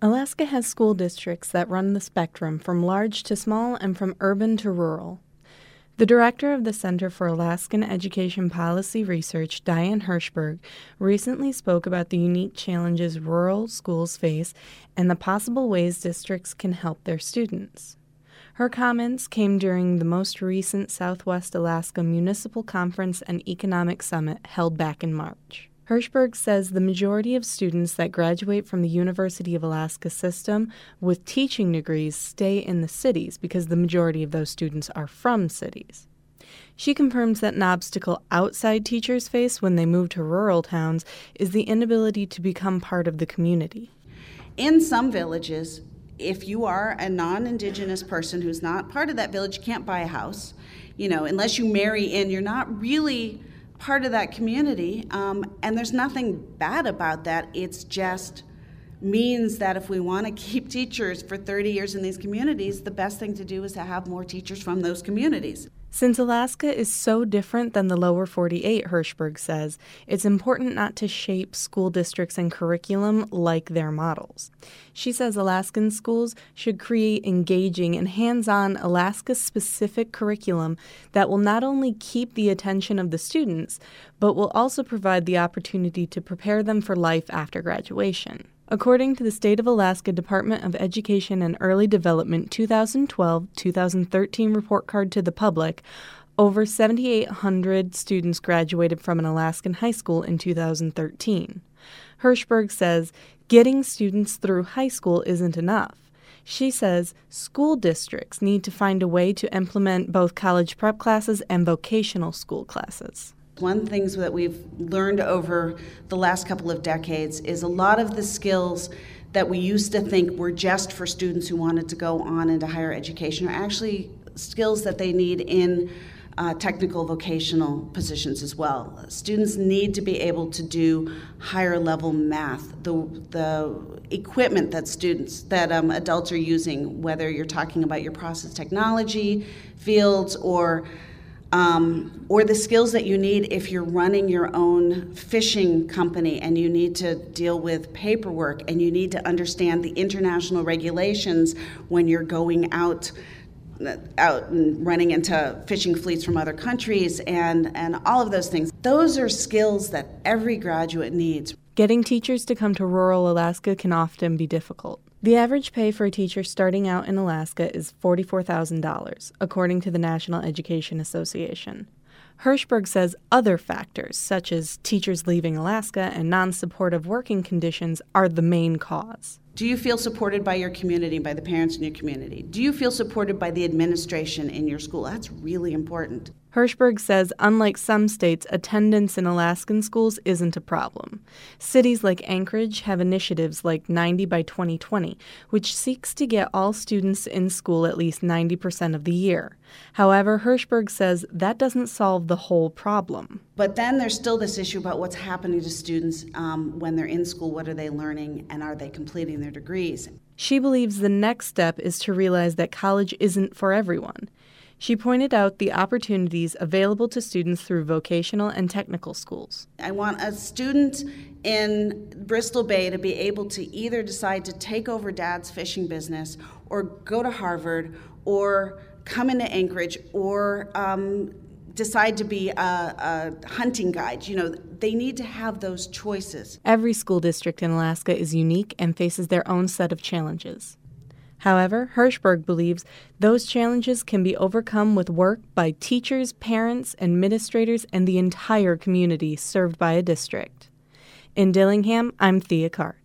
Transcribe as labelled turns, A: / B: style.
A: Alaska has school districts that run the spectrum from large to small and from urban to rural. The director of the Center for Alaskan Education Policy Research, Diane Hirschberg, recently spoke about the unique challenges rural schools face and the possible ways districts can help their students. Her comments came during the most recent Southwest Alaska Municipal Conference and Economic Summit held back in March. Hirschberg says the majority of students that graduate from the University of Alaska system with teaching degrees stay in the cities because the majority of those students are from cities. She confirms that an obstacle outside teachers face when they move to rural towns is the inability to become part of the community.
B: In some villages, if you are a non-Indigenous person who's not part of that village, you can't buy a house. Unless you marry in, you're not really part of that community, and there's nothing bad about that. It's just means that if we want to keep teachers for 30 years in these communities, the best thing to do is to have more teachers from those communities.
A: Since Alaska is so different than the lower 48, Hirschberg says, it's important not to shape school districts and curriculum like their models. She says Alaskan schools should create engaging and hands-on Alaska-specific curriculum that will not only keep the attention of the students, but will also provide the opportunity to prepare them for life after graduation. According to the State of Alaska Department of Education and Early Development 2012-2013 report card to the public, over 7,800 students graduated from an Alaskan high school in 2013. Hirschberg says getting students through high school isn't enough. She says school districts need to find a way to implement both college prep classes and vocational school classes.
B: One of the things that we've learned over the last couple of decades is a lot of the skills that we used to think were just for students who wanted to go on into higher education are actually skills that they need in technical vocational positions as well. Students need to be able to do higher level math. The equipment that adults are using, whether you're talking about your process technology fields or the skills that you need if you're running your own fishing company and you need to deal with paperwork and you need to understand the international regulations when you're going out and running into fishing fleets from other countries and all of those things. Those are skills that every graduate needs.
A: Getting teachers to come to rural Alaska can often be difficult. The average pay for a teacher starting out in Alaska is $44,000, according to the National Education Association. Hirschberg says other factors, such as teachers leaving Alaska and non-supportive working conditions, are the main cause.
B: Do you feel supported by your community, by the parents in your community? Do you feel supported by the administration in your school? That's really important.
A: Hirschberg says, unlike some states, attendance in Alaskan schools isn't a problem. Cities like Anchorage have initiatives like 90 by 2020, which seeks to get all students in school at least 90% of the year. However, Hirschberg says that doesn't solve the whole problem.
B: But then there's still this issue about what's happening to students when they're in school. What are they learning, and are they completing their degrees?
A: She believes the next step is to realize that college isn't for everyone. She pointed out the opportunities available to students through vocational and technical schools.
B: I want a student in Bristol Bay to be able to either decide to take over dad's fishing business or go to Harvard or come into Anchorage or decide to be a hunting guide. They need to have those choices.
A: Every school district in Alaska is unique and faces their own set of challenges. However, Hirschberg believes those challenges can be overcome with work by teachers, parents, administrators, and the entire community served by a district. In Dillingham, I'm Thea Cart.